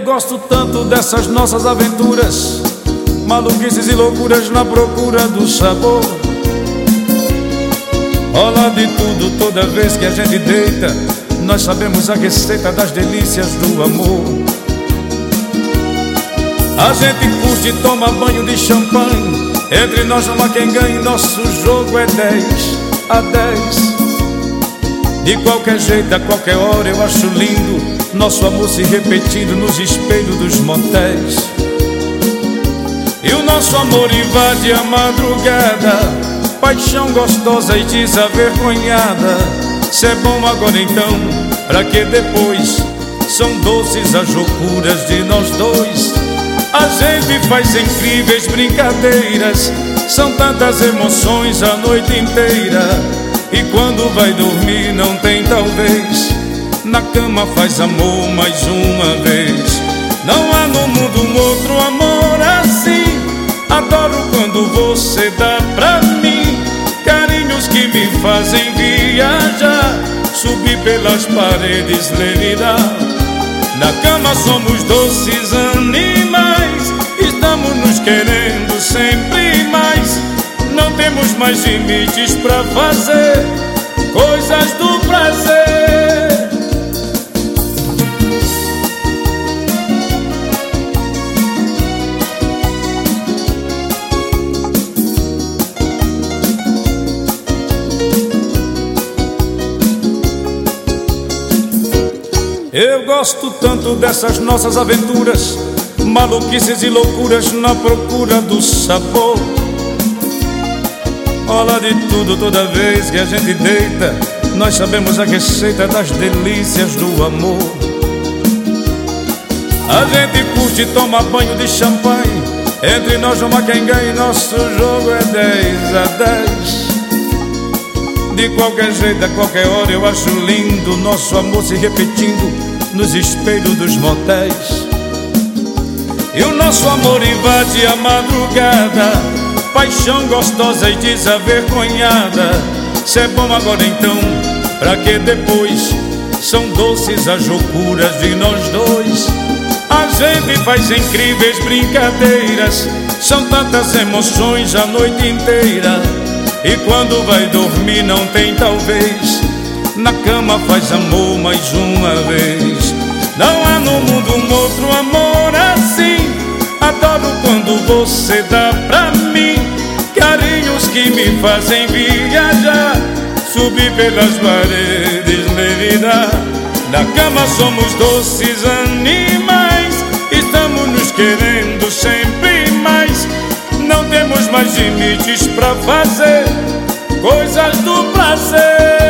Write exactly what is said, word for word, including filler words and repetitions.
Eu gosto tanto dessas nossas aventuras, maluquices e loucuras na procura do sabor. Rola de tudo toda vez que a gente deita, nós sabemos a receita das delícias do amor. A gente curte e toma banho de champanhe, entre nós não há quem ganhe, nosso jogo é dez a dez. De qualquer jeito, a qualquer hora eu acho lindo nosso amor se repetindo nos espelhos dos motéis. E o nosso amor invade a madrugada, paixão gostosa e desavergonhada. Se é bom agora então, pra que depois? São doces as loucuras de nós dois. A gente faz incríveis brincadeiras, são tantas emoções a noite inteira. E quando vai dormir não tem talvez, na cama faz amor mais uma vez. Não há no mundo um outro amor assim. Adoro quando você dá pra mim carinhos que me fazem viajar, subir pelas paredes, levitar. Na cama somos doces animais, estamos nos querendo sempre mais. Não temos mais limites pra fazer coisas do prazer. Eu gosto tanto dessas nossas aventuras, maluquices e loucuras na procura do sabor. Rola de tudo toda vez que a gente deita, nós sabemos a receita das delícias do amor. A gente curte e toma banho de champanhe, entre nós não há quem ganhe, nosso jogo é dez a dez. De qualquer jeito, a qualquer hora eu acho lindo nosso amor se repetindo nos espelhos dos motéis. E o nosso amor invade a madrugada, paixão gostosa e desavergonhada. Se é bom agora então, pra que depois? São doces as loucuras de nós dois. A gente faz incríveis brincadeiras, são tantas emoções a noite inteira. E quando vai dormir não tem talvez, na cama faz amor mais uma vez. Não há no mundo um outro amor assim. Adoro quando você dá pra mim carinhos que me fazem viajar, subir pelas paredes, levitar. Na cama somos doces animais, estamos nos querendo sempre mais. Não temos mais limites pra fazer coisas do prazer.